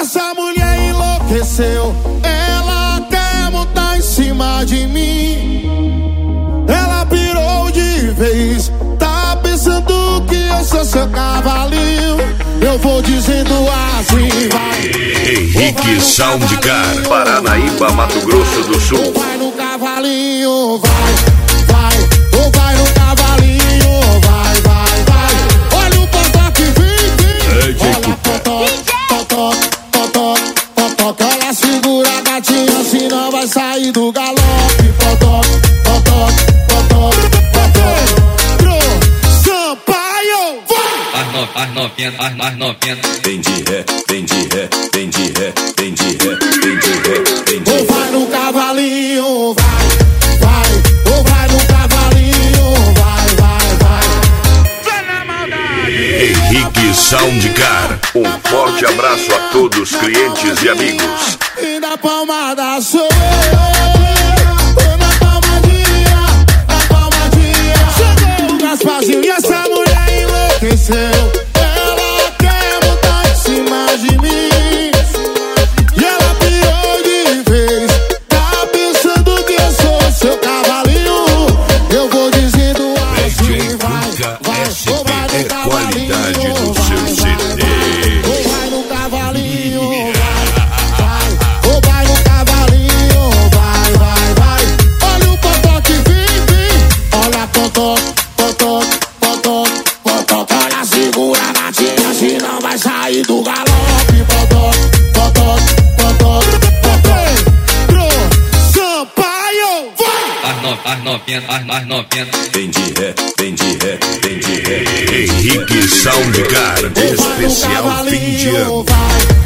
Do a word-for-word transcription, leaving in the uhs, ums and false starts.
Essa mulher enlouqueceu, ela quer montar em cima de mim. Ela pirou de vez, tá pensando que eu sou seu cavalinho. Eu vou dizendo assim, vai. Henrique Soundcar, Paranaíba, Mato Grosso do Sul. Vai no cavalinho, vai, vai. Ou vai no cavalinho, vai, vai, vai. Olha o potó que vem, vem. Olha potó, potó, potó, potó. Que ela segura a gatinha, senão vai sair do galope. Potó, potó, potó, potó. Pro Sampaio, vai. As novinhas, as mais novinhas. Vem de ré, vem de ré, vem de ré, vem de ré, vem de ré, vem de ré. Ou vai no cavalinho, vai, vai. Ou vai no cavalinho, vai, vai, vai. Vai na maldade. Henrique Soundcar, um forte abraço a todos, clientes e amigos. E na palmada sou eu, na palmadinha, na palmadinha. Chegou o Gasparzinho e essa mulher enlouqueceu. Ela quer montar em cima de mim. E ela pirou de vez, tá pensando que eu sou seu cavalinho. Eu vou dizendo assim, vai, vai. Ou vai no é qualidade cavalinho, do vai, seu C D. ou vai no cavalinho, vai, vai. Ou vai no cavalinho, vai, vai, vai. Olha o potó que vem, vem. Olha potó, potó, potó, potó. Olha, segura a gatinha, senão vai sair do galope. Potó, potó, potó, potó. Pro Sampaio, vai. As no, as novinhas, as mais novinhas. Vem de ré, vem de ré, vem de ré. Henrique Soundcar, especial fim de ano. Vai.